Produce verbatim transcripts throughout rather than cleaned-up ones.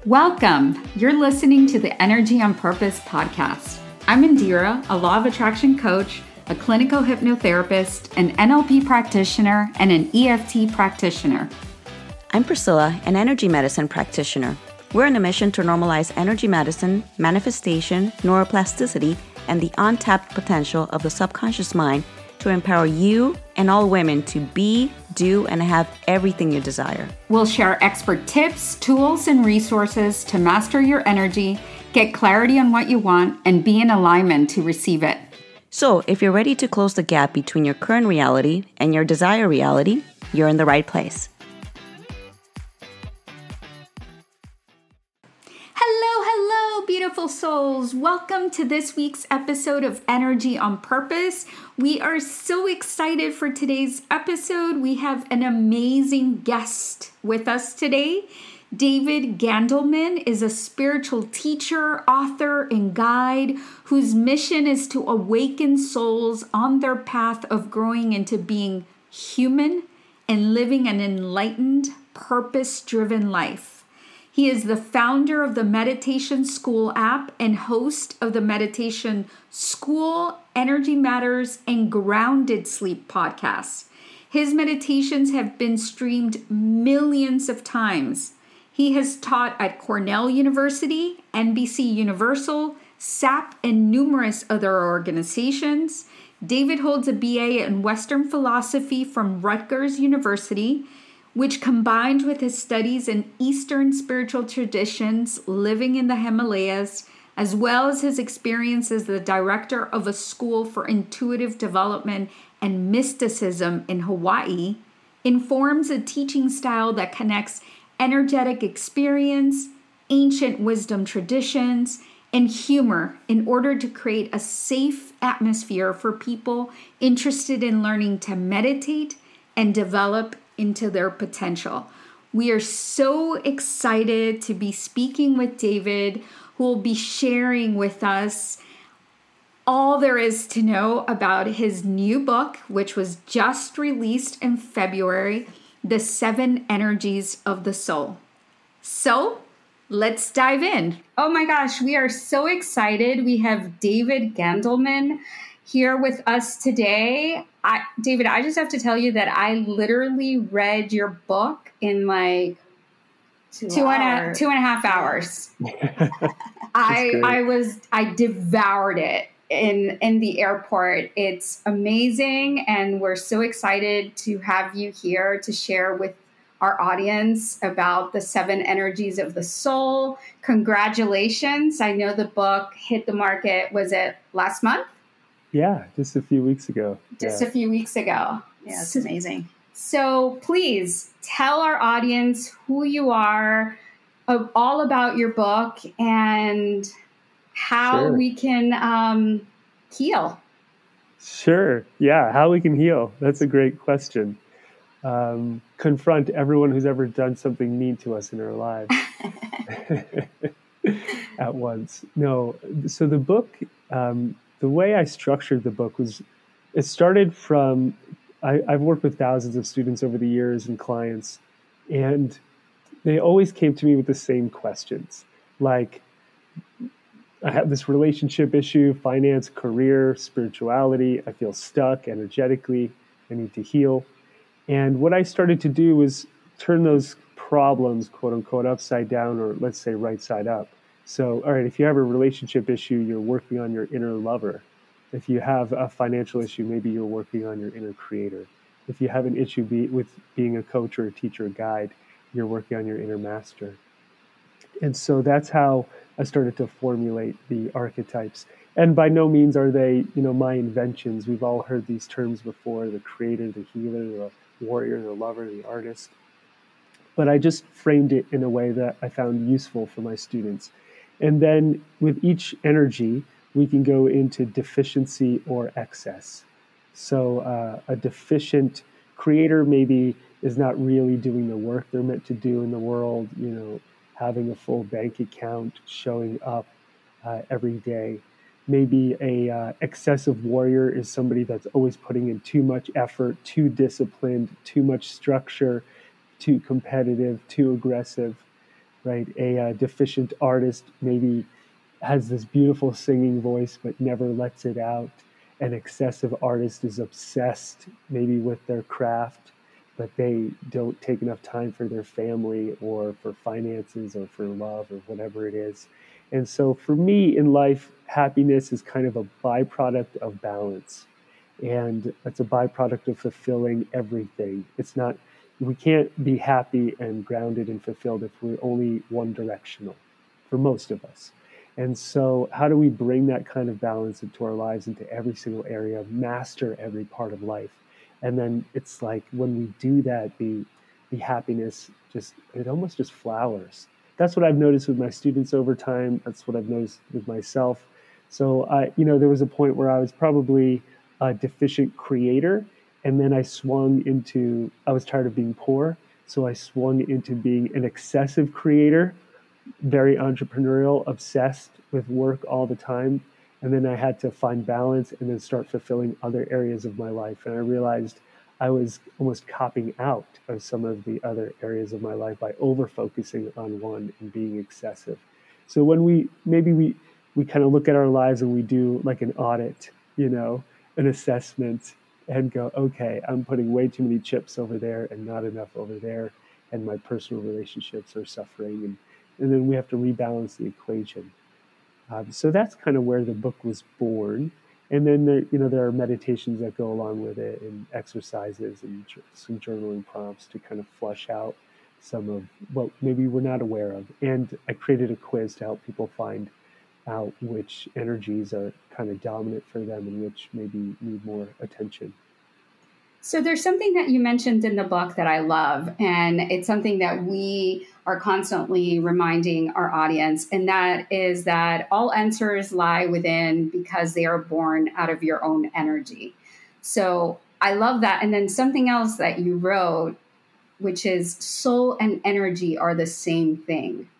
Welcome. You're listening to the Energy on Purpose podcast. I'm Indira, a law of attraction coach, a clinical hypnotherapist, an N L P practitioner, and an E F T practitioner. I'm Priscilla, an energy medicine practitioner. We're on a mission to normalize energy medicine, manifestation, neuroplasticity, and the untapped potential of the subconscious mind to empower you and all women to be, do, and have everything you desire. We'll share expert tips, tools, and resources to master your energy, get clarity on what you want, and be in alignment to receive it. So, if you're ready to close the gap between your current reality and your desired reality, you're in the right place. Hello, hello, beautiful souls. Welcome to this week's episode of Energy on Purpose. We are so excited for today's episode. We have an amazing guest with us today. David Gandelman is a spiritual teacher, author, and guide whose mission is to awaken souls on their path of growing into being human and living an enlightened, purpose-driven life. He is the founder of the Meditation School app and host of the Meditation School, Energy Matters, and Grounded Sleep podcasts. His meditations have been streamed millions of times. He has taught at Cornell University, N B C Universal, S A P, and numerous other organizations. David holds a B A in Western Philosophy from Rutgers University, which combined with his studies in Eastern spiritual traditions, living in the Himalayas, as well as his experience as the director of a school for intuitive development and mysticism in Hawaii, informs a teaching style that connects energetic experience, ancient wisdom traditions, and humor in order to create a safe atmosphere for people interested in learning to meditate and develop into their potential. We are so excited to be speaking with David, who will be sharing with us all there is to know about his new book, which was just released in February, The Seven Energies of the Soul. So let's dive in. Oh my gosh, we are so excited. We have David Gandelman here with us today. I, David, I just have to tell you that I literally read your book in like two, two, and, a, two and a half hours. I great. I was I devoured it in in the airport. It's amazing, and we're so excited to have you here to share with our audience about the seven energies of the soul. Congratulations! I know the book hit the market. Was it last month? Yeah, just a few weeks ago. Just yeah. a few weeks ago. Yeah, it's amazing. So please tell our audience who you are, uh, all about your book, and how sure. we can um, heal. Sure. Yeah, how we can heal. That's a great question. Um, confront everyone who's ever done something mean to us in our lives at once. No, so the book... Um, The way I structured the book was, it started from, I, I've worked with thousands of students over the years and clients, and they always came to me with the same questions. Like, I have this relationship issue, finance, career, spirituality. I feel stuck energetically. I need to heal. And what I started to do was turn those problems, quote unquote, upside down, or let's say right side up. So, all right, if you have a relationship issue, you're working on your inner lover. If you have a financial issue, maybe you're working on your inner creator. If you have an issue be, with being a coach or a teacher or guide, you're working on your inner master. And so that's how I started to formulate the archetypes. And by no means are they, you know, my inventions. We've all heard these terms before: the creator, the healer, the warrior, the lover, the artist. But I just framed it in a way that I found useful for my students. And then with each energy, we can go into deficiency or excess. So uh, a deficient creator maybe is not really doing the work they're meant to do in the world, you know, having a full bank account, showing up uh, every day. Maybe a uh, excessive warrior is somebody that's always putting in too much effort, too disciplined, too much structure, too competitive, too aggressive. right? A uh, deficient artist maybe has this beautiful singing voice but never lets it out. An excessive artist is obsessed maybe with their craft, but they don't take enough time for their family or for finances or for love or whatever it is. And so for me in life, happiness is kind of a byproduct of balance. And it's a byproduct of fulfilling everything. It's not, we can't be happy and grounded and fulfilled if we're only one directional for most of us. And so how do we bring that kind of balance into our lives, into every single area, master every part of life? And then it's like when we do that, the the happiness just, it almost just flowers. That's what I've noticed with my students over time. That's what I've noticed with myself. So I, you know, there was a point where I was probably a deficient creator, and then I swung into, I was tired of being poor. So I swung into being an excessive creator, very entrepreneurial, obsessed with work all the time. And then I had to find balance and then start fulfilling other areas of my life. And I realized I was almost copping out of some of the other areas of my life by over focusing on one and being excessive. So when we, maybe we, we kind of look at our lives and we do like an audit, you know, an assessment, and go, okay, I'm putting way too many chips over there and not enough over there. And my personal relationships are suffering. And and then we have to rebalance the equation. Um, so that's kind of where the book was born. And then there, you know, there are meditations that go along with it, and exercises and some journaling prompts to kind of flush out some of what maybe we're not aware of. And I created a quiz to help people find out which energies are kind of dominant for them and which maybe need more attention. So there's something that you mentioned in the book that I love, and it's something that we are constantly reminding our audience, and that is that all answers lie within because they are born out of your own energy. So I love that. And then something else that you wrote, which is soul and energy are the same thing.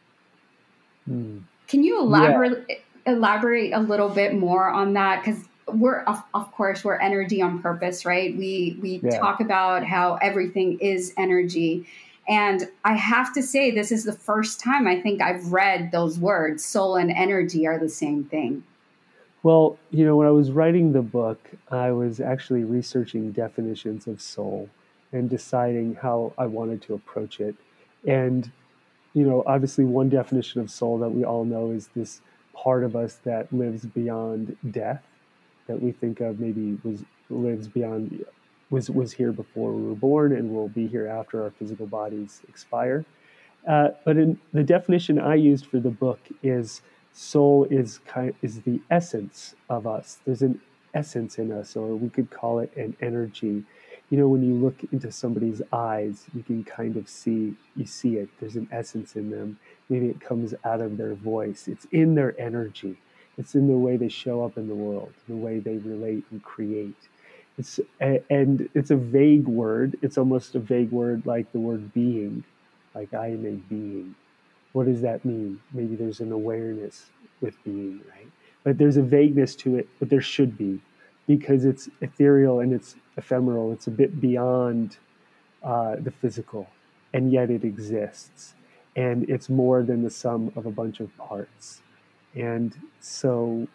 Hmm. Can you elaborate yeah. elaborate a little bit more on that? Because we're, of, of course, we're energy on purpose, right? We we yeah. talk about how everything is energy. And I have to say, this is the first time I think I've read those words. Soul and energy are the same thing. Well, you know, when I was writing the book, I was actually researching definitions of soul and deciding how I wanted to approach it. And, you know, obviously one definition of soul that we all know is this part of us that lives beyond death, that we think of maybe was lives beyond, was was here before we were born and will be here after our physical bodies expire. Uh, but in the definition I used for the book is soul is kind is the essence of us. There's an essence in us, or we could call it an energy. You know, when you look into somebody's eyes, you can kind of see, you see it. There's an essence in them. Maybe it comes out of their voice. It's in their energy. It's in the way they show up in the world, the way they relate and create. It's and it's a vague word. It's almost a vague word like the word being, like I am a being. What does that mean? Maybe there's an awareness with being, right? But there's a vagueness to it, but there should be, because it's ethereal and it's ephemeral. It's a bit beyond uh, the physical, and yet it exists. And it's more than the sum of a bunch of parts. And so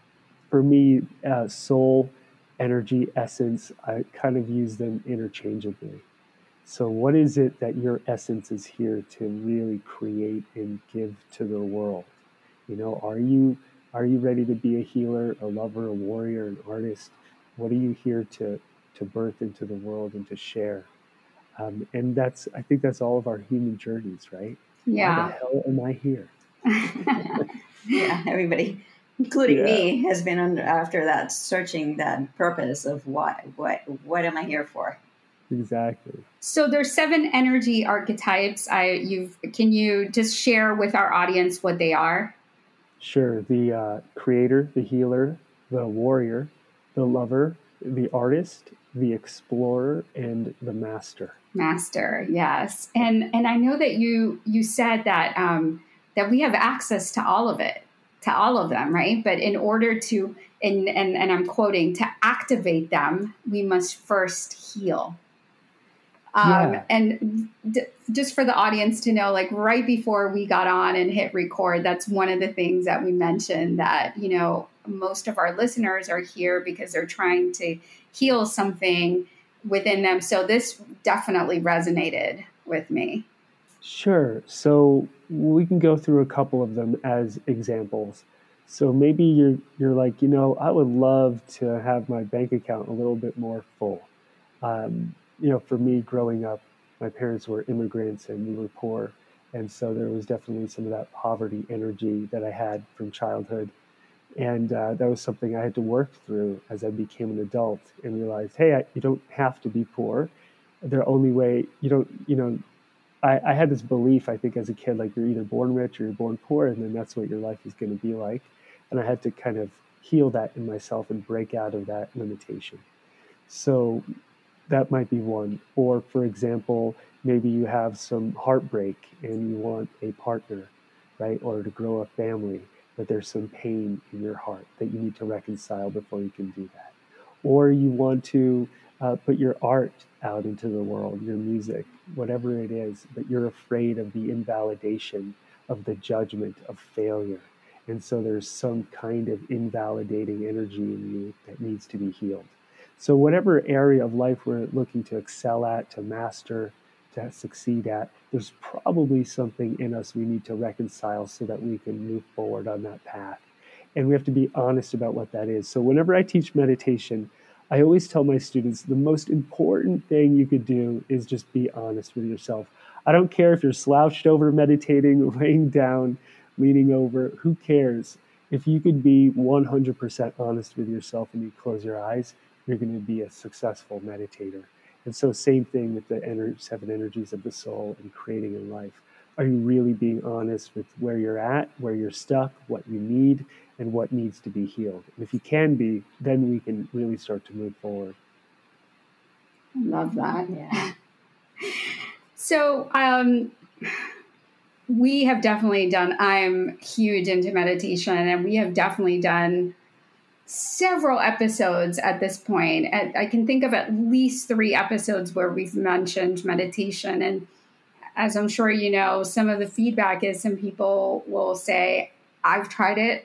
for me, uh, soul, energy, essence, I kind of use them interchangeably. So what is it that your essence is here to really create and give to the world? You know, are you are you ready to be a healer, a lover, a warrior, an artist? What are you here to to birth into the world and to share? Um, and that's, I think that's all of our human journeys, right? Yeah. Why the hell am I here? Yeah, everybody, including yeah. me, has been under, after that, searching that purpose of what, what, what am I here for? Exactly. So there's seven energy archetypes. I you've can you just share with our audience what they are? Sure. The uh, creator, the healer, the warrior, the lover, the artist, the explorer, and the master. Master, yes. And and I know that you you said that um, that we have access to all of it, to all of them, right? But in order to, and and, and I'm quoting, to activate them, we must first heal. Um, Yeah. and d- just for the audience to know, like right before we got on and hit record, that's one of the things that we mentioned, that, you know, most of our listeners are here because they're trying to heal something within them. So this definitely resonated with me. Sure. So we can go through a couple of them as examples. So maybe you're you're like, you know, I would love to have my bank account a little bit more full. Um, you know, for me growing up, my parents were immigrants and we were poor, and so there was definitely some of that poverty energy that I had from childhood, and uh, that was something I had to work through as I became an adult and realized, hey, I, you don't have to be poor. The only way you don't, you know, I, I had this belief, I think, as a kid, like you're either born rich or you're born poor, and then that's what your life is going to be like. And I had to kind of heal that in myself and break out of that limitation. So that might be one. Or, for example, maybe you have some heartbreak and you want a partner, right? Or to grow a family, but there's some pain in your heart that you need to reconcile before you can do that. Or you want to uh, put your art out into the world, your music, whatever it is, but you're afraid of the invalidation, of the judgment, of failure. And so there's some kind of invalidating energy in you that needs to be healed. So, whatever area of life we're looking to excel at, to master, to succeed at, there's probably something in us we need to reconcile so that we can move forward on that path. And we have to be honest about what that is. So, whenever I teach meditation, I always tell my students the most important thing you could do is just be honest with yourself. I don't care if you're slouched over meditating, laying down, leaning over, who cares? If you could be one hundred percent honest with yourself and you close your eyes, you're going to be a successful meditator. And so, same thing with the ener- seven energies of the soul and creating a life. Are you really being honest with where you're at, where you're stuck, what you need, and what needs to be healed? And if you can be, then we can really start to move forward. Love that. Yeah. So, um, we have definitely done, I'm huge into meditation, and we have definitely done several episodes at this point. And I can think of at least three episodes where we've mentioned meditation. And as I'm sure you know, some of the feedback is some people will say, I've tried it.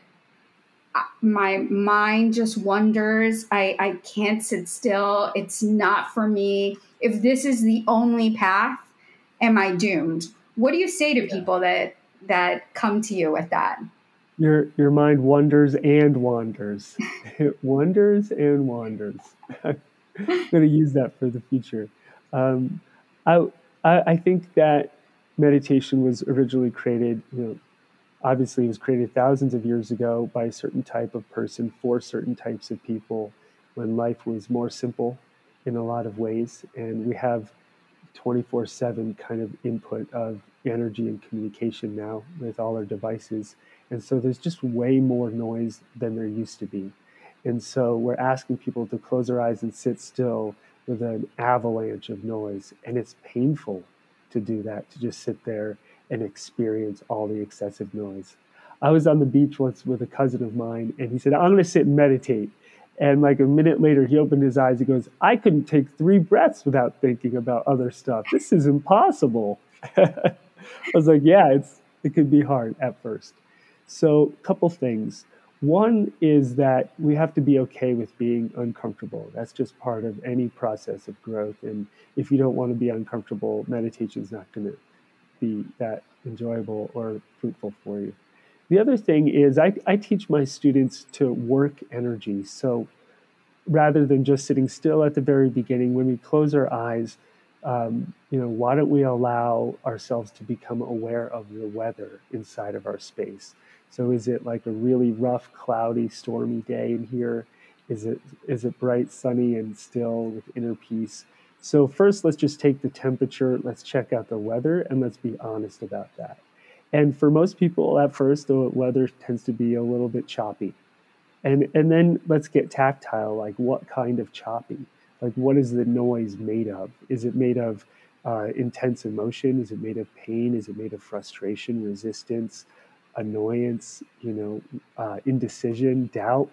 My mind just wanders. I, I can't sit still. It's not for me. If this is the only path, am I doomed? What do you say to people that that come to you with that? Your your mind wanders and wanders. It wanders and wanders. I'm going to use that for the future. Um, I, I I think that meditation was originally created, you know, obviously it was created thousands of years ago by a certain type of person for certain types of people when life was more simple in a lot of ways. And we have twenty-four seven kind of input of energy and communication now with all our devices. And so there's just way more noise than there used to be. And so we're asking people to close their eyes and sit still with an avalanche of noise. And it's painful to do that, to just sit there and experience all the excessive noise. I was on the beach once with a cousin of mine, and he said, I'm going to sit and meditate. And like a minute later, he opened his eyes. He goes, I couldn't take three breaths without thinking about other stuff. This is impossible. I was like, yeah, it's it could be hard at first. So a couple things. One is that we have to be okay with being uncomfortable. That's just part of any process of growth. And if you don't want to be uncomfortable, meditation is not going to be that enjoyable or fruitful for you. The other thing is I, I teach my students to work energy. So rather than just sitting still at the very beginning, when we close our eyes, um, you know, why don't we allow ourselves to become aware of the weather inside of our space? So is it like a really rough, cloudy, stormy day in here? Is it is it bright, sunny, and still with inner peace? So first, let's just take the temperature, let's check out the weather, and let's be honest about that. And for most people at first, the weather tends to be a little bit choppy. And and then let's get tactile, like what kind of choppy? Like what is the noise made of? Is it made of uh, intense emotion? Is it made of pain? Is it made of frustration, resistance, annoyance, you know, uh, indecision, doubt,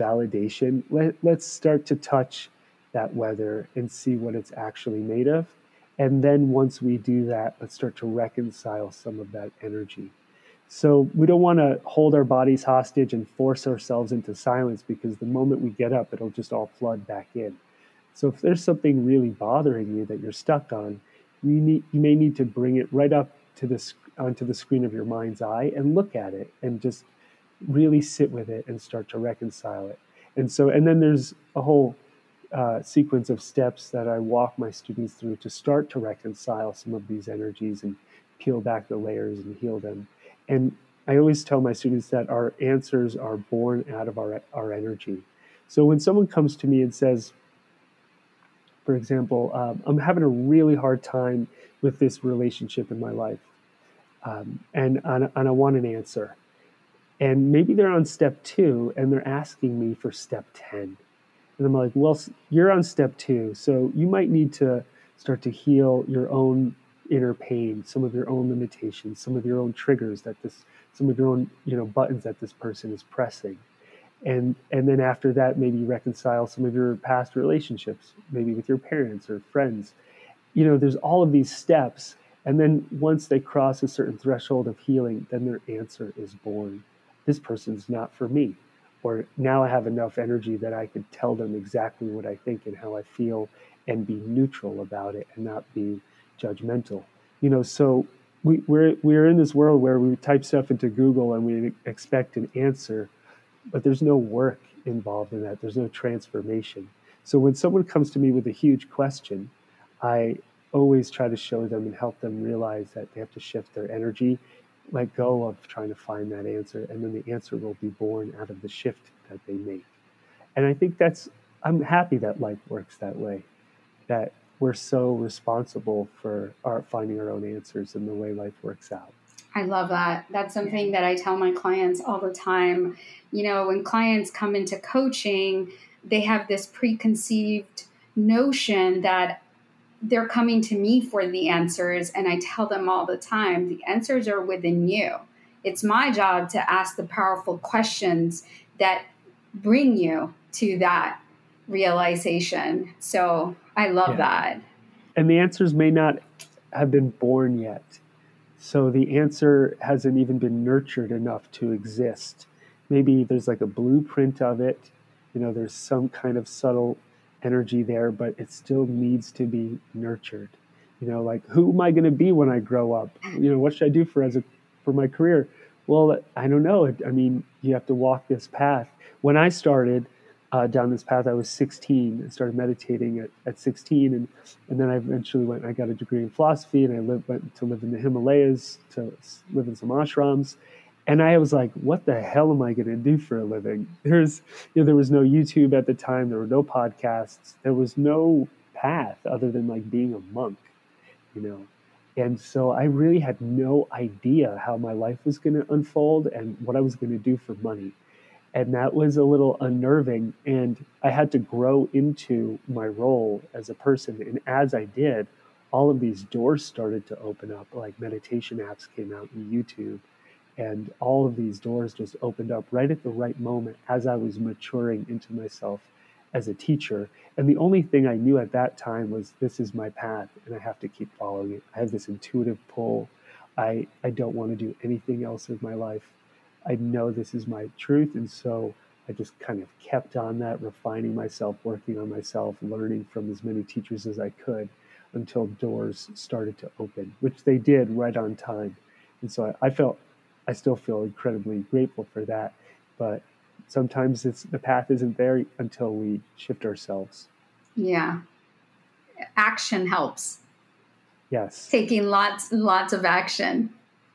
invalidation? Let, let's start to touch that weather and see what it's actually made of. And then once we do that, let's start to reconcile some of that energy. So we don't want to hold our bodies hostage and force ourselves into silence, because the moment we get up, it'll just all flood back in. So if there's something really bothering you that you're stuck on, you, need, you may need to bring it right up to the, onto the screen of your mind's eye and look at it and just really sit with it and start to reconcile it. And so, and then there's a whole uh, sequence of steps that I walk my students through to start to reconcile some of these energies and peel back the layers and heal them. And I always tell my students that our answers are born out of our, our energy. So when someone comes to me and says, for example, um, I'm having a really hard time with this relationship in my life, um, and, and, and I want an answer. And maybe they're on step two and they're asking me for step ten. And I'm like, well, you're on step two, so you might need to start to heal your own inner pain, some of your own limitations, some of your own triggers that this, some of your own, you know, buttons that this person is pressing. And and then after that, maybe reconcile some of your past relationships, maybe with your parents or friends. You know, there's all of these steps. And then once they cross a certain threshold of healing, then their answer is born. This person's not for me. Or now I have enough energy that I could tell them exactly what I think and how I feel and be neutral about it and not be judgmental. You know, so we, we're we're in this world where we type stuff into Google and we expect an answer, but there's no work involved in that. There's no transformation. So when someone comes to me with a huge question, I always try to show them and help them realize that they have to shift their energy, let go of trying to find that answer, and then the answer will be born out of the shift that they make. And I think that's, I'm happy that life works that way, that we're so responsible for our finding our own answers in the way life works out. I love that. That's something that I tell my clients all the time. You know, when clients come into coaching, they have this preconceived notion that they're coming to me for the answers. And I tell them all the time, the answers are within you. It's my job to ask the powerful questions that bring you to that realization. So I love yeah. that. And the answers may not have been born yet. So the answer hasn't even been nurtured enough to exist. Maybe there's like a blueprint of it. You know, there's some kind of subtle energy there, but it still needs to be nurtured. You know, like, who am I going to be when I grow up? You know, what should I do for as a for my career? Well, I don't know. I mean, you have to walk this path. When I started uh, down this path, I was sixteen. I started meditating at, at sixteen, and and then I eventually went. I got a degree in philosophy, and I lived, went to live in the Himalayas, to live in some ashrams. And I was like, what the hell am I going to do for a living? There's, you know, there was no YouTube at the time. There were no podcasts. There was no path other than like being a monk, you know. And so I really had no idea how my life was going to unfold and what I was going to do for money. And that was a little unnerving. And I had to grow into my role as a person. And as I did, all of these doors started to open up, like meditation apps came out on YouTube. And all of these doors just opened up right at the right moment as I was maturing into myself as a teacher. And the only thing I knew at that time was, this is my path and I have to keep following it. I have this intuitive pull. I, I don't want to do anything else with my life. I know this is my truth. And so I just kind of kept on that, refining myself, working on myself, learning from as many teachers as I could until doors started to open, which they did right on time. And so I, I felt I still feel incredibly grateful for that, but sometimes it's the path isn't there until we shift ourselves. Yeah. Action helps. Yes. Taking lots and lots of action.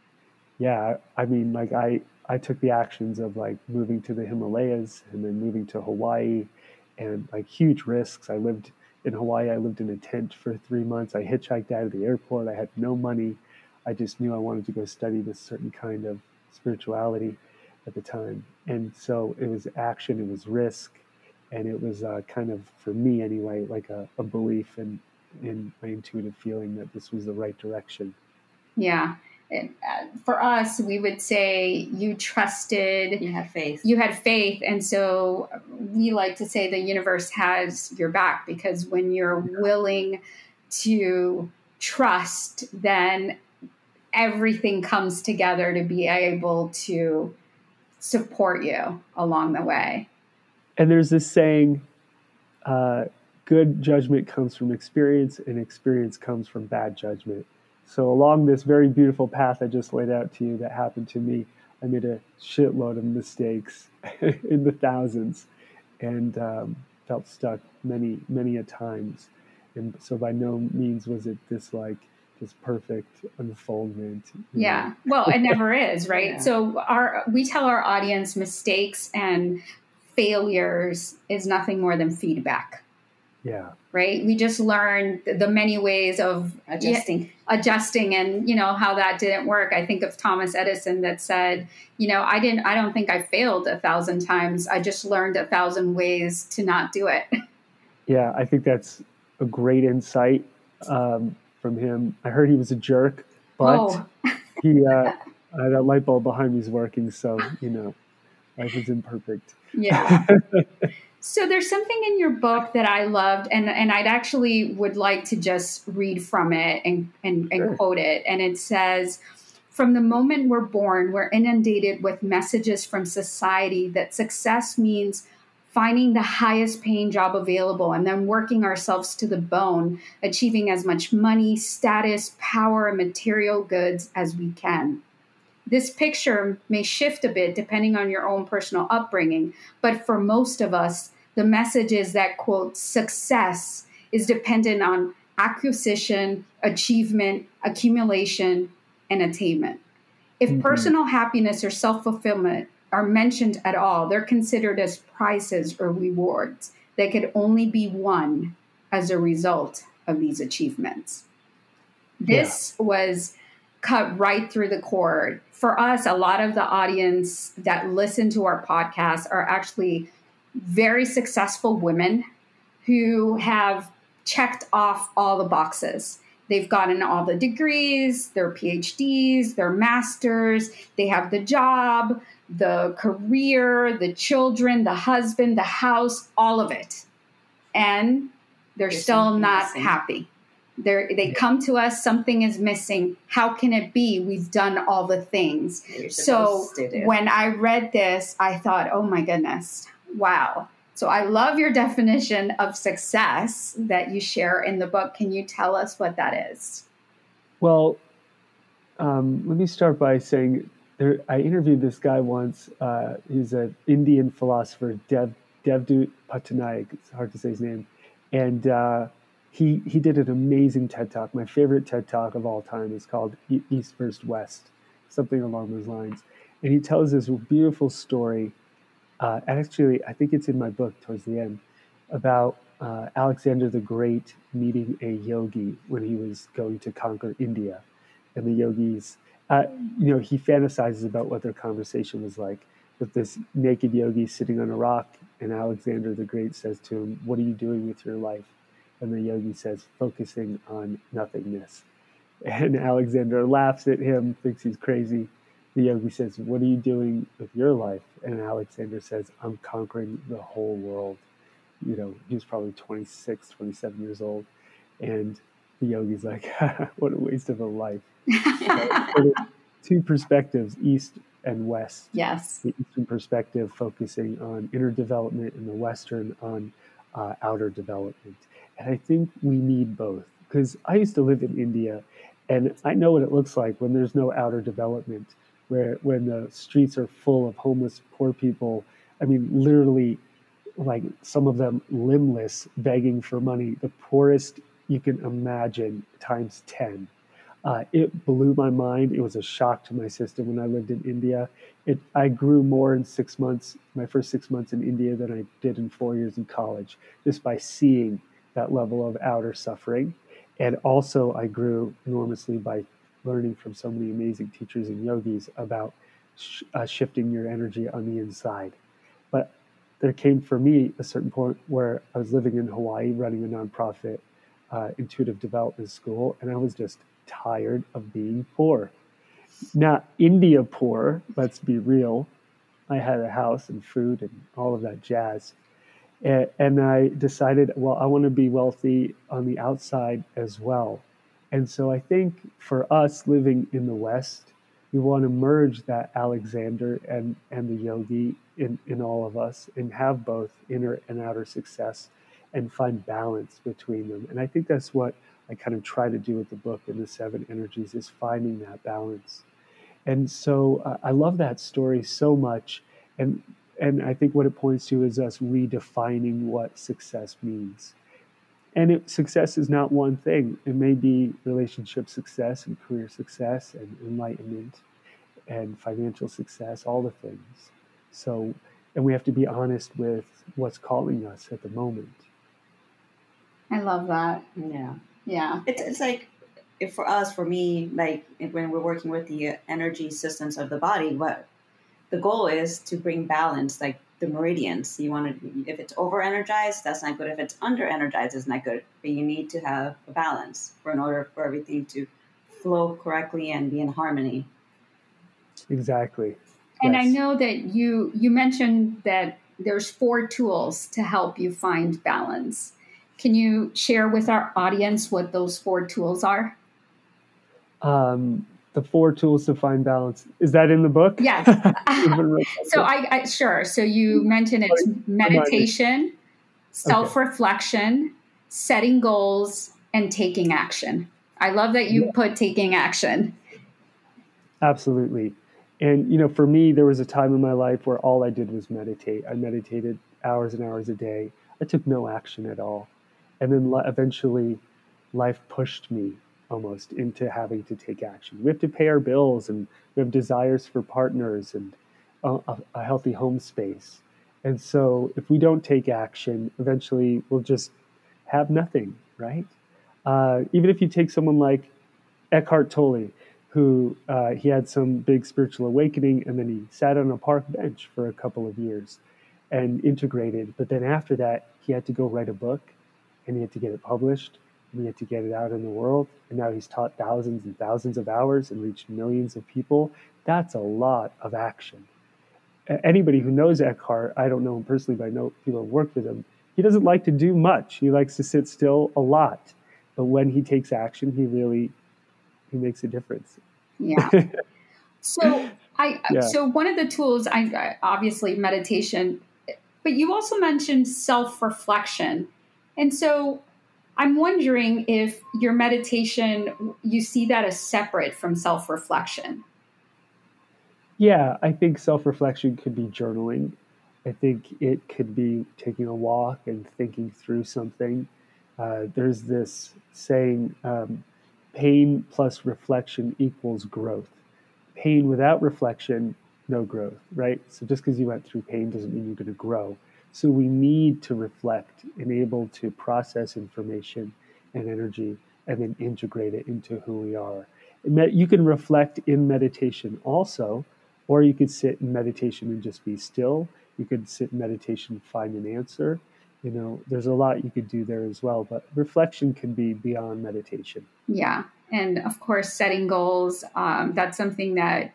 Yeah. I mean, like I, I took the actions of like moving to the Himalayas and then moving to Hawaii, and like huge risks. I lived in Hawaii. I lived in a tent for three months. I hitchhiked out of the airport. I had no money. I just knew I wanted to go study this certain kind of spirituality at the time. And so it was action, it was risk, and it was uh, kind of, for me anyway, like a, a belief in, in my intuitive feeling that this was the right direction. Yeah. And, uh, for us, we would say you trusted. You had faith. You had faith. And so we like to say the universe has your back, because when you're willing to trust, then everything comes together to be able to support you along the way. And there's this saying, uh, good judgment comes from experience, and experience comes from bad judgment. So along this very beautiful path I just laid out to you that happened to me, I made a shitload of mistakes in the thousands, and um, felt stuck many, many a times. And so by no means was it this like this perfect unfoldment. Yeah. know. Well, it never is, right? Yeah. So our we tell our audience mistakes and failures is nothing more than feedback, Yeah. right? We just learn the many ways of Adjusting. yeah, adjusting and, you know, how that didn't work. I think of Thomas Edison that said, you know, I didn't, I don't think I failed a thousand times. I just learned a thousand ways to not do it. Yeah, I think that's a great insight um, from him. I heard he was a jerk, but Oh. he uh, uh, that light bulb behind me is working, so you know, life is imperfect. Yeah. So there's something in your book that I loved, and, and I'd actually would like to just read from it and, and, and Sure. quote it. And it says, from the moment we're born, we're inundated with messages from society that success means finding the highest paying job available and then working ourselves to the bone, achieving as much money, status, power, and material goods as we can. This picture may shift a bit depending on your own personal upbringing, but for most of us, the message is that, quote, success is dependent on acquisition, achievement, accumulation, and attainment. If Mhm. personal happiness or self-fulfillment are mentioned at all, they're considered as prizes or rewards that could only be won as a result of these achievements. This was cut right through the cord. For us, a lot of the audience that listen to our podcast are actually very successful women who have checked off all the boxes. They've gotten all the degrees, their P H Ds, their masters, they have the job, the career, the children, the husband, the house, all of it. And they're There's still something not missing. happy. They're, they come to us, something is missing. How can it be? We've done all the things. You're So supposed to do. when I read this, I thought, oh my goodness, wow. So I love your definition of success that you share in the book. Can you tell us what that is? Well, um, let me start by saying there, I interviewed this guy once. Uh, he's an Indian philosopher, Dev Devdutt Pattanaik. It's hard to say his name, and uh, he he did an amazing TED Talk. My favorite TED Talk of all time is called E- East versus West, something along those lines. And he tells this beautiful story. Uh, actually, I think it's in my book towards the end about uh, Alexander the Great meeting a yogi when he was going to conquer India. And the yogis, uh, you know, he fantasizes about what their conversation was like with this naked yogi sitting on a rock. And Alexander the Great says to him, "What are you doing with your life?" And the yogi says, "Focusing on nothingness." And Alexander laughs at him, thinks he's crazy. The yogi says, "What are you doing with your life?" And Alexander says, "I'm conquering the whole world." You know, he was probably twenty-six, twenty-seven years old. And the yogi's like, "What a waste of a life." So two perspectives, East and West. Yes. The Eastern perspective focusing on inner development and the Western on uh, outer development. And I think we need both, because I used to live in India and I know what it looks like when there's no outer development, where when the streets are full of homeless, poor people. I mean, literally, like some of them limbless, begging for money, the poorest you can imagine times ten. Uh, it blew my mind. It was a shock to my system when I lived in India. It, I grew more in six months, my first six months in India, than I did in four years in college, just by seeing that level of outer suffering. And also, I grew enormously by learning from so many amazing teachers and yogis about sh- uh, shifting your energy on the inside. But there came for me a certain point where I was living in Hawaii, running a nonprofit uh, intuitive development school, and I was just tired of being poor. Not India poor, let's be real. I had a house and food and all of that jazz. And, and I decided, well, I want to be wealthy on the outside as well. And so I think for us living in the West, we want to merge that Alexander and, and the yogi in, in all of us and have both inner and outer success and find balance between them. And I think that's what I kind of try to do with the book and the seven energies is finding that balance. And so uh, I love that story so much. And, and I think what it points to is us redefining what success means. And it, success is not one thing. It may be relationship success and career success and enlightenment and financial success, all the things. So, and we have to be honest with what's calling us at the moment. I love that. Yeah. Yeah. It's, it's like, if for us, for me, like when we're working with the energy systems of the body, what the goal is to bring balance, like the meridians. You want to, if it's over energized, that's not good. If it's under energized, it's not good. But you need to have a balance for in order for everything to flow correctly and be in harmony. Exactly. And Yes. I know that you you mentioned that there's four tools to help you find balance. Can you share with our audience what those four tools are? Um, the four tools to find balance. Is that in the book? Yes. so I, I sure. So you mentioned it's meditation, self-reflection, setting goals, and taking action. I love that you yeah. put taking action. Absolutely. And, you know, for me, there was a time in my life where all I did was meditate. I meditated hours and hours a day. I took no action at all. And then eventually life pushed me almost into having to take action. We have to pay our bills and we have desires for partners and a, a healthy home space. And so if we don't take action, eventually we'll just have nothing, right? Uh, even if you take someone like Eckhart Tolle, who uh, he had some big spiritual awakening and then he sat on a park bench for a couple of years and integrated. But then after that, he had to go write a book and he had to get it published and he had to get it out in the world. And now he's taught thousands and thousands of hours and reached millions of people. That's a lot of action. Anybody who knows Eckhart, I don't know him personally, but I know people who work with him, he doesn't like to do much. He likes to sit still a lot. But when he takes action, he really he makes a difference. Yeah. So I yeah. so one of the tools, I, I obviously meditation, but you also mentioned self-reflection. And so I'm wondering if your meditation, you see that as separate from self-reflection. Yeah, I think self-reflection could be journaling. I think it could be taking a walk and thinking through something. Uh, there's this saying, um, pain plus reflection equals growth. Pain without reflection, no growth, right? So just because you went through pain doesn't mean you're going to grow. So we need to reflect and able to process information and energy and then integrate it into who we are. You can reflect in meditation also, or you could sit in meditation and just be still. You could sit in meditation and find an answer. You know, there's a lot you could do there as well, but reflection can be beyond meditation. Yeah. And of course, setting goals, um, that's something that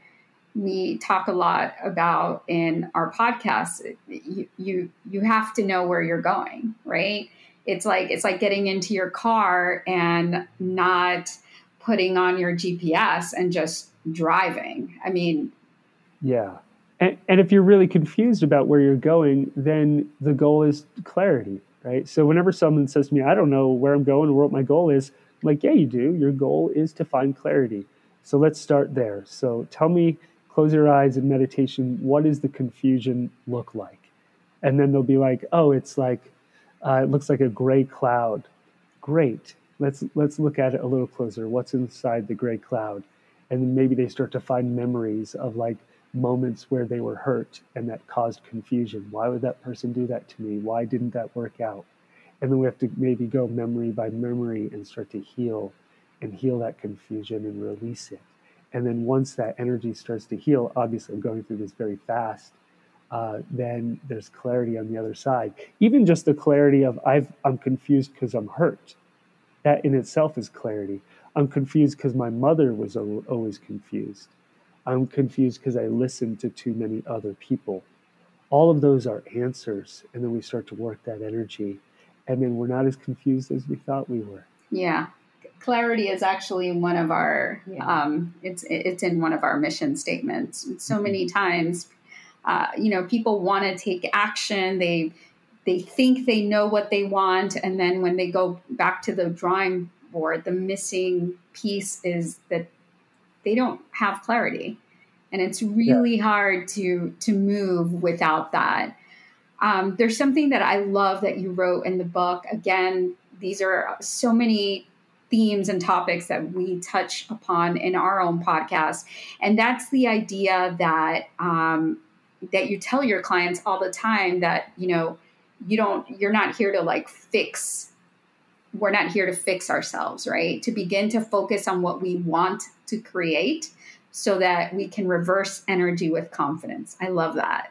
we talk a lot about in our podcast. You, you, you have to know where you're going, right? It's like, it's like getting into your car and not putting on your G P S and just driving. I mean, yeah. And, and if you're really confused about where you're going, then the goal is clarity, right? So whenever someone says to me, I don't know where I'm going or what my goal is, I'm like, yeah, you do. Your goal is to find clarity. So let's start there. So tell me, close your eyes in meditation, what does the confusion look like? And then they'll be like, oh, it's like, uh, it looks like a gray cloud. Great. Let's let's look at it a little closer. What's inside the gray cloud? And then maybe they start to find memories of like moments where they were hurt and that caused confusion. Why would that person do that to me? Why didn't that work out? And then we have to maybe go memory by memory and start to heal and heal that confusion and release it. And then once that energy starts to heal, obviously I'm going through this very fast, uh, then there's clarity on the other side. Even just the clarity of I've, I'm confused because I'm hurt. That in itself is clarity. I'm confused because my mother was always confused. I'm confused because I listened to too many other people. All of those are answers. And then we start to work that energy. And then we're not as confused as we thought we were. Yeah. Clarity is actually one of our, Yeah. um, it's it's in one of our mission statements. So Mhm. many times, uh, you know, people want to take action. They they think they know what they want, and then when they go back to the drawing board, the missing piece is that they don't have clarity, and it's Yeah. really hard to to move without that. Um, there's something that I love that you wrote in the book. Again, these are so many themes and topics that we touch upon in our own podcast, and that's the idea that um, that you tell your clients all the time that you know you don't you're not here to like fix. We're not here to fix ourselves, right? To begin to focus on what we want to create, so that we can reverse energy with confidence. I love that.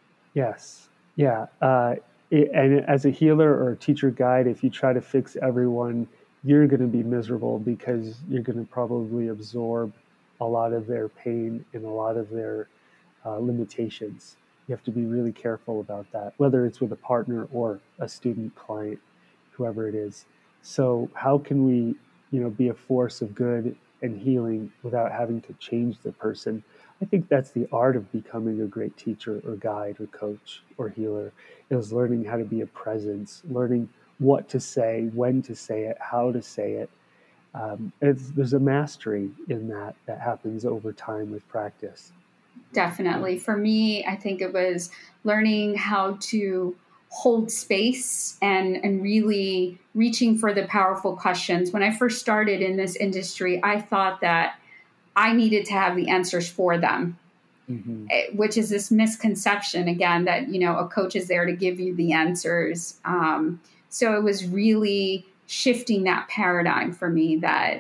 Yes. Yeah. Uh, it, and as a healer or a teacher guide, if you try to fix everyone, you're going to be miserable because you're going to probably absorb a lot of their pain and a lot of their uh, limitations. You have to be really careful about that, whether it's with a partner or a student, client, whoever it is. So how can we, you know, be a force of good and healing without having to change the person? I think that's the art of becoming a great teacher or guide or coach or healer, is learning how to be a presence, learning what to say, when to say it, how to say it. Um, it's, there's a mastery in that that happens over time with practice. Definitely. For me, I think it was learning how to hold space and, and really reaching for the powerful questions. When I first started in this industry, I thought that I needed to have the answers for them, Mm-hmm. eh, which is this misconception, again, that, you know, a coach is there to give you the answers. Um, so it was really shifting that paradigm for me that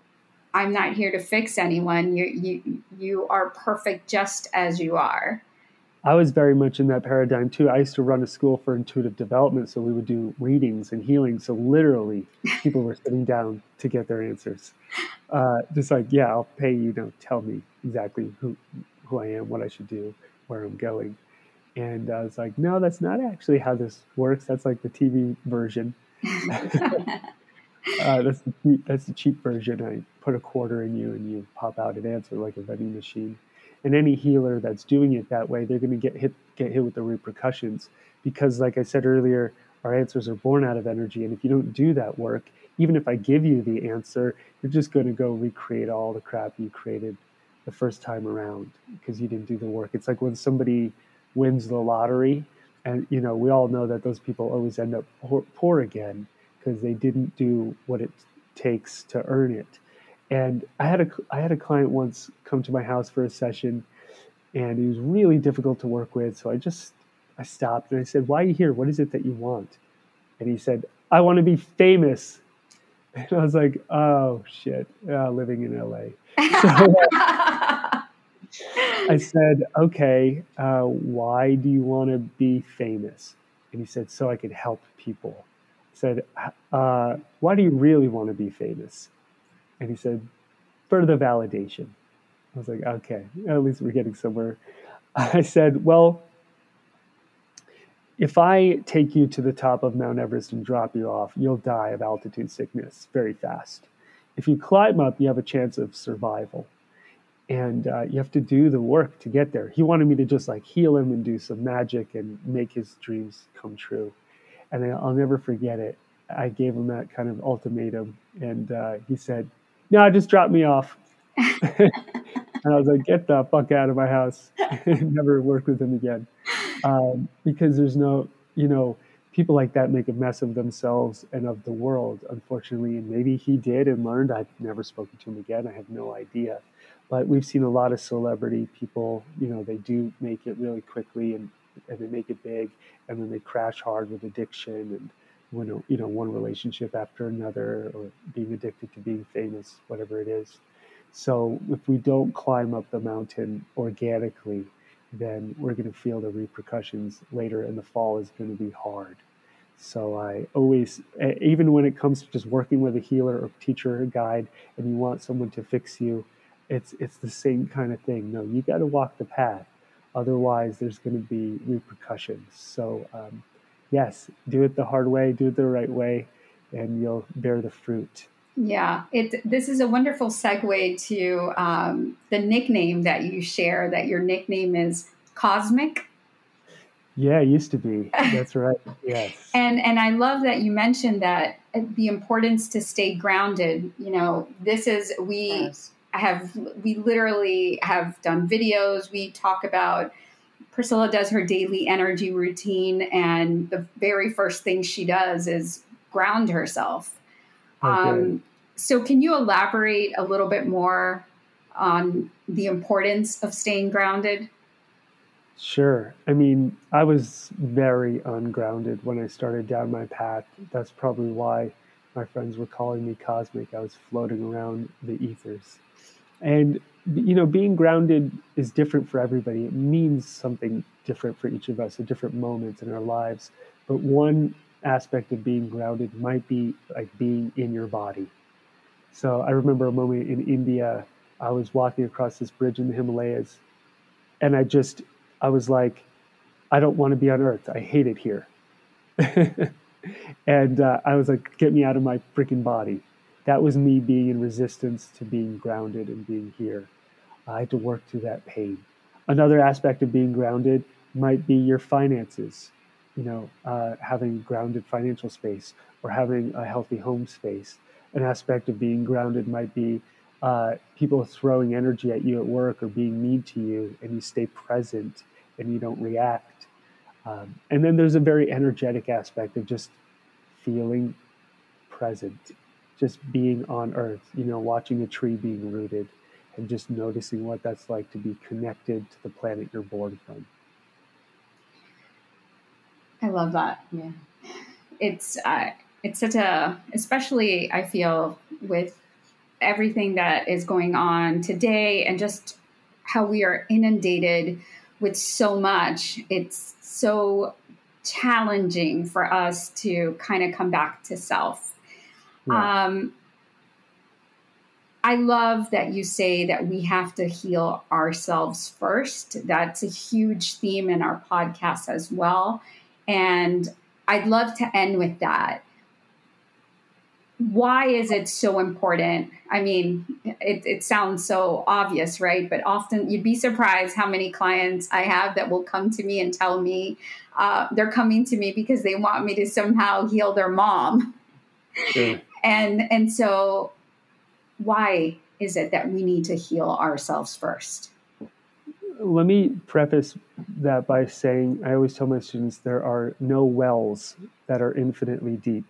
I'm not here to fix anyone. You you you are perfect just as you are. I was very much in that paradigm too. I used to run a school for intuitive development, so we would do readings and healing. So literally, people were sitting down to get their answers. Uh, just like, yeah, I'll pay you to tell me exactly who who I am, what I should do, where I'm going. And I was like, no, that's not actually how this works. That's like the T V version. Uh, that's the cheap, that's the cheap version. I put a quarter in you, and you pop out an answer like a vending machine. And any healer that's doing it that way, they're going to get hit get hit with the repercussions because, like I said earlier, our answers are born out of energy. And if you don't do that work, even if I give you the answer, you're just going to go recreate all the crap you created the first time around because you didn't do the work. It's like when somebody wins the lottery, and you know we all know that those people always end up poor, poor again because they didn't do what it takes to earn it. And I had a I had a client once come to my house for a session, and he was really difficult to work with. So I just I stopped and I said, "Why are you here? What is it that you want?" And he said, "I want to be famous." And I was like, "Oh shit, uh, living in L A." So I said, "Okay, uh, why do you want to be famous?" And he said, "So I could help people." I said, uh, "Why do you really want to be famous?" And he said, "For the validation." I was like, "Okay, at least we're getting somewhere." I said, "Well, if I take you to the top of Mount Everest and drop you off, you'll die of altitude sickness very fast. If you climb up, you have a chance of survival. And uh, you have to do the work to get there." He wanted me to just like heal him and do some magic and make his dreams come true. And I'll never forget it. I gave him that kind of ultimatum, and uh, he said, "No, just drop me off." And I was like, "Get the fuck out of my house." Never work with him again. Um, because there's no, you know, people like that make a mess of themselves and of the world, unfortunately. And maybe he did and learned. I've never spoken to him again. I have no idea. But we've seen a lot of celebrity people, you know, they do make it really quickly and, and they make it big, and then they crash hard with addiction and when, you know, one relationship after another, or being addicted to being famous, whatever it is. So if we don't climb up the mountain organically, then we're going to feel the repercussions later, and the fall is going to be hard. So I always, e- even when it comes to just working with a healer or teacher or guide, and you want someone to fix you, it's it's the same kind of thing. No, you got to walk the path. Otherwise, there's going to be repercussions. So um, yes, do it the hard way, do it the right way, and you'll bear the fruit. Yeah, it. This is a wonderful segue to um, the nickname that you share. That your nickname is Cosmic. Yeah, it used to be. That's right. Yes. And and I love that you mentioned that uh, the importance to stay grounded. You know, this is we Yes. have we literally have done videos. We talk about Priscilla does her daily energy routine, and the very first thing she does is ground herself. Okay. Um, so, can you elaborate a little bit more on the importance of staying grounded? Sure. I mean, I was very ungrounded when I started down my path. That's probably why my friends were calling me cosmic. I was floating around the ethers. And, you know, being grounded is different for everybody. It means something different for each of us at different moments in our lives. But one aspect of being grounded might be like being in your body. So I remember a moment in India, I was walking across this bridge in the Himalayas, and I just, I was like, I don't want to be on Earth. I hate it here. And uh, I was like, get me out of my freaking body. That was me being in resistance to being grounded and being here. I had to work through that pain. Another aspect of being grounded might be your finances, you know, uh, having grounded financial space or having a healthy home space. An aspect of being grounded might be uh, people throwing energy at you at work or being mean to you, and you stay present and you don't react. Um, and then there's a very energetic aspect of just feeling present, just being on earth, you know, watching a tree being rooted and just noticing what that's like to be connected to the planet you're born from. I love that. Yeah. It's uh, it's such a, especially I feel with everything that is going on today and just how we are inundated with so much. It's so challenging for us to kind of come back to self. Yeah. Um, I love that you say that we have to heal ourselves first. That's a huge theme in our podcast as well. And I'd love to end with that. Why is it so important? I mean, it, it sounds so obvious, right? But often you'd be surprised how many clients I have that will come to me and tell me uh, they're coming to me because they want me to somehow heal their mom. Sure. And and so why is it that we need to heal ourselves first? Let me preface that by saying I always tell my students there are no wells that are infinitely deep.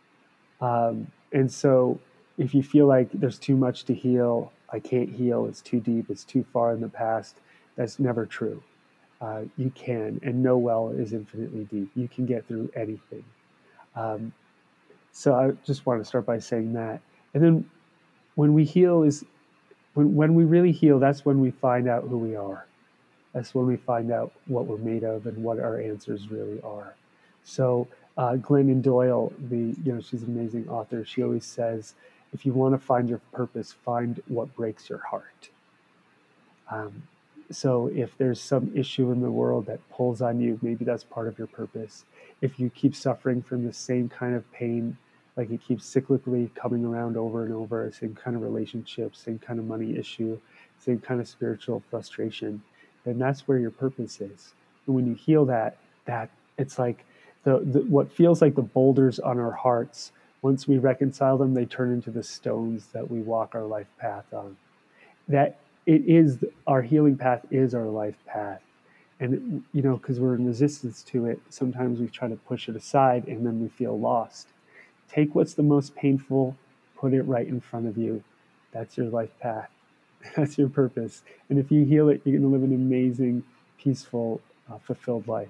Um, and so if you feel like there's too much to heal, I can't heal, it's too deep, it's too far in the past, that's never true. Uh, you can, and no well is infinitely deep. You can get through anything. Um, so I just want to start by saying that. And then when we heal is, when, when we really heal, that's when we find out who we are. That's when we find out what we're made of and what our answers really are. So uh, Glennon Doyle, the you know she's an amazing author. She always says, if you want to find your purpose, find what breaks your heart. Um, so if there's some issue in the world that pulls on you, maybe that's part of your purpose. If you keep suffering from the same kind of pain, like it keeps cyclically coming around over and over, same kind of relationship, same kind of money issue, same kind of spiritual frustration, then that's where your purpose is. And when you heal that, that it's like the, the what feels like the boulders on our hearts, once we reconcile them, they turn into the stones that we walk our life path on. That it is, our healing path is our life path. And, you know, because we're in resistance to it, sometimes we try to push it aside and then we feel lost. Take what's the most painful, put it right in front of you. That's your life path. That's your purpose. And if you heal it, you're going to live an amazing, peaceful, uh, fulfilled life.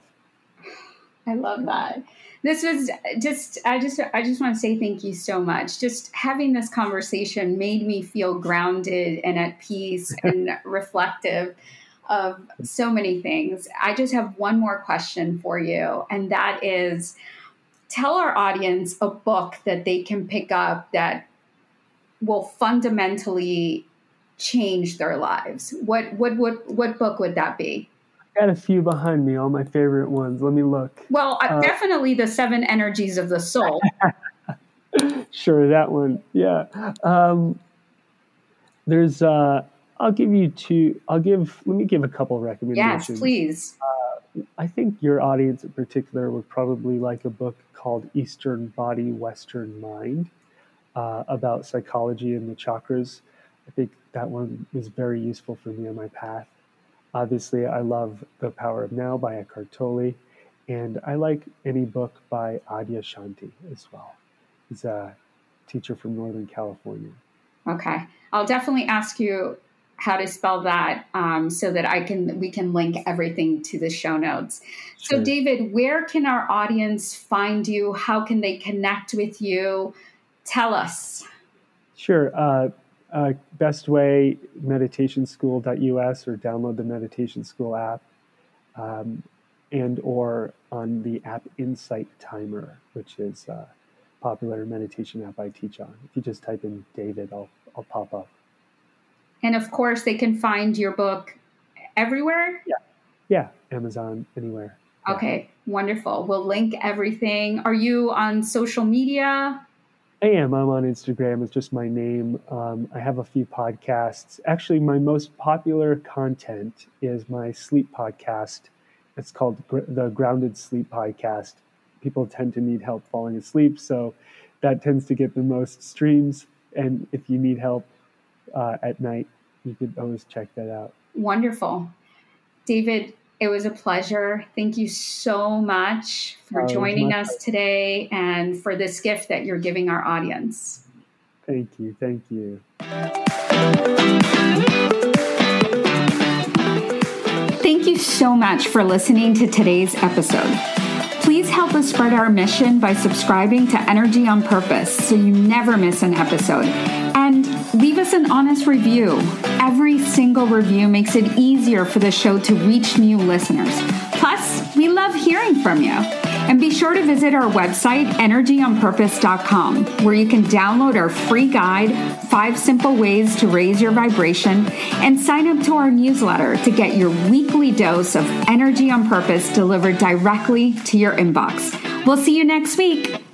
I love that. This was just, I just, I just want to say thank you so much. Just having this conversation made me feel grounded and at peace and reflective of so many things. I just have one more question for you. And that is, tell our audience a book that they can pick up that will fundamentally change their lives. What, what, what, what book would that be? Got a few behind me, all my favorite ones. Let me look. Well, uh, uh, definitely The Seven Energies of the Soul. Sure, that one. Yeah. Um, there's, uh, I'll give you two, I'll give, let me give a couple recommendations. Yes, please. Uh, I think your audience in particular would probably like a book called Eastern Body, Western Mind, uh, about psychology and the chakras. I think that one was very useful for me on my path. Obviously, I love The Power of Now by Eckhart Tolle, and I like any book by Adyashanti as well. He's a teacher from Northern California. Okay. I'll definitely ask you how to spell that um, so that I can we can link everything to the show notes. Sure. So, David, where can our audience find you? How can they connect with you? Tell us. Sure. Uh, uh, best way, meditation school dot U S, or download the Meditation School app, um, and or on the app Insight Timer, which is a popular meditation app I teach on. If you just type in David, I'll I'll pop up. And of course, they can find your book everywhere? Yeah, yeah, Amazon, anywhere. Yeah. Okay, wonderful. We'll link everything. Are you on social media? I am. I'm on Instagram. It's just my name. Um, I have a few podcasts. Actually, my most popular content is my sleep podcast. It's called the Grounded Sleep Podcast. People tend to need help falling asleep, so that tends to get the most streams. And if you need help uh, at night, you could always check that out. Wonderful. David, it was a pleasure. Thank you so much for uh, joining us pleasure. today and for this gift that you're giving our audience. Thank you. Thank you. Thank you so much for listening to today's episode. Please help us spread our mission by subscribing to Energy on Purpose so you never miss an episode. And leave us an honest review. Every single review makes it easier for the show to reach new listeners. Plus, we love hearing from you. And be sure to visit our website, energy on purpose dot com, where you can download our free guide, Five Simple Ways to Raise Your Vibration, and sign up to our newsletter to get your weekly dose of Energy on Purpose delivered directly to your inbox. We'll see you next week.